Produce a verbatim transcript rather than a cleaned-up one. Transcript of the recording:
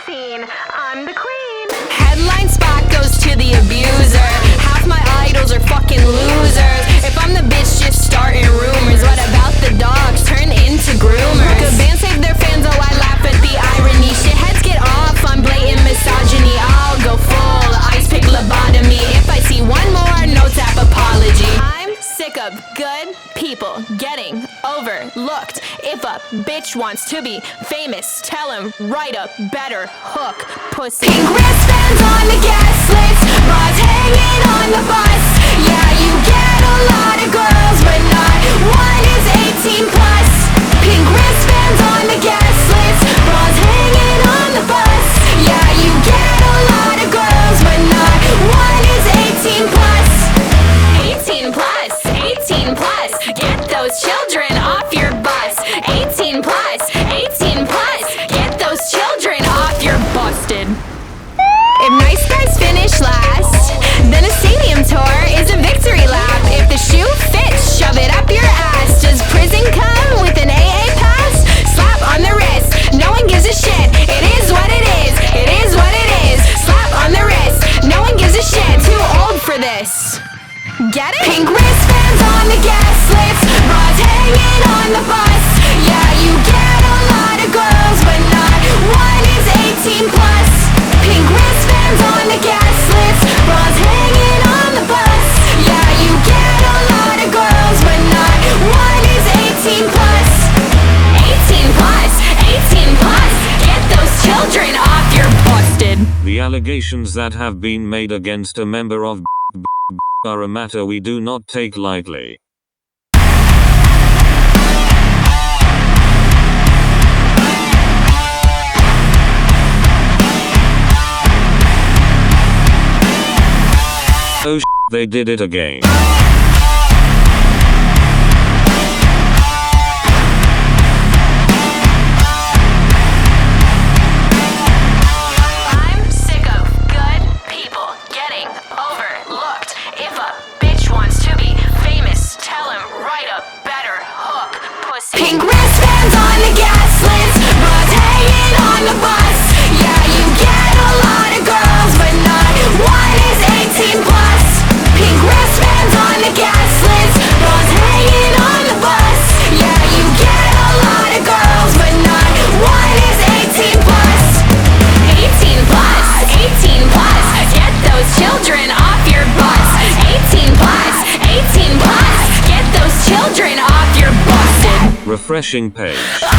scene. I'm the queen. Headline spot goes to the abuser. Half my idols are fucking losers. If I'm the bitch just starting rumors, what about the dogs turn into groomers? Could band save their fans, oh I laugh at the irony. Shitheads get off on blatant misogyny. I'll go full ice pick lobotomy if I see one more no tap apology. I'm sick of good people getting overlooked. If a bitch wants to be famous, tell him write a better hook, pussy. Pink wristbands on the guest list, bras hanging on the bus. Yeah, you get a lot of girls, but not one is eighteen plus. Pink wristbands on the guest list, bras hanging on the bus. Yeah, you get a lot of girls, but not one is eighteen plus. eighteen plus, eighteen plus, get those children off your bus. eighteen plus, eighteen plus, get those children off your busted. If nice guys finish last, then a stadium tour is a victory lap. If the shoe fits, shove it up your ass. Does prison come with an A A pass? Slap on the wrist, no one gives a shit. It is what it is, it is what it is. Slap on the wrist, no one gives a shit. Too old for this. Get it? Pink wristbands on the guest list, bras hanging on the bus. Yeah, you get a lot of girls, but not one is eighteen plus. Pink wristbands on the guest list, bras hanging on the bus. Yeah, you get a lot of girls, but not one is eighteen plus. eighteen plus, eighteen plus, get those children off your busted. The allegations that have been made against a member of are a matter we do not take lightly. Oh sh**, they did it again. I'm sick of good people getting overlooked. If a bitch wants to be famous, tell him write a better hook, pussy. Pink wristbands on the gas list, bras hanging on the bus. Yeah, you get a lot of girls, but not one is eighteen plus. Pink wristbands on the gas list, bras hanging on the bus. Yeah, you get a lot of girls, but not one is eighteen plus. eighteen plus, eighteen plus, get those children off your bus. eighteen plus, eighteen plus, get those children off your busted. Refreshing page.